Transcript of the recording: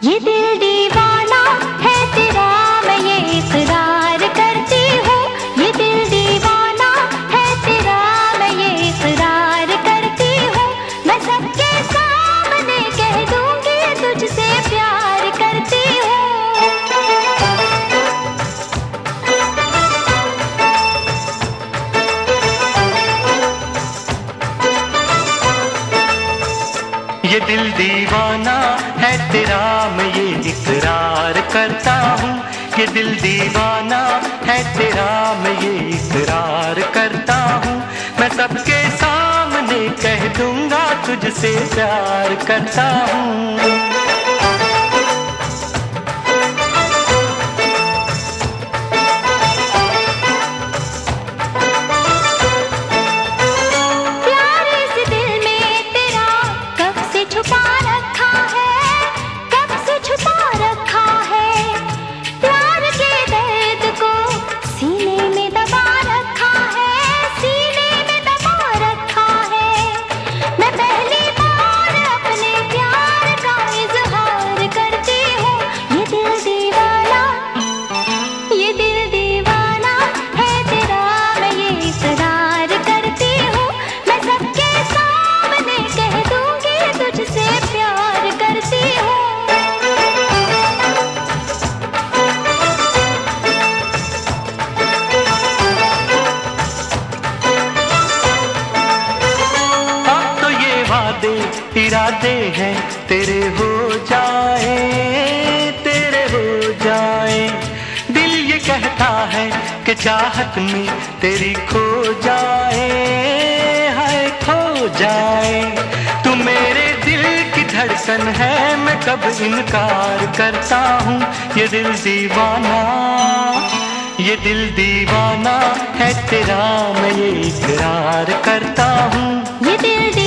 ये दिल दीवाना है तेरा, मैं ये इकरार करती हूँ। ये दिल दीवाना है तेरा, मैं ये इकरार करती हूँ। मैं सबके सामने कह दूंगी तुझसे प्यार करती हूँ। ये दिल दीवाना है तेरा, मैं ये इकरार करता हूँ। ये दिल दीवाना है तेरा, मैं ये इकरार करता हूँ। मैं सबके सामने कह दूंगा तुझसे प्यार करता हूँ। इरादे हैं तेरे हो जाए, तेरे हो जाए। दिल ये कहता है कि चाहत में तेरी खो जाए, हाय खो जाए। तू मेरे दिल की धड़कन है, मैं कब इनकार करता हूँ। ये दिल दीवाना, ये दिल दीवाना है तेरा, मैं ये इकरार करता हूँ। ये दिल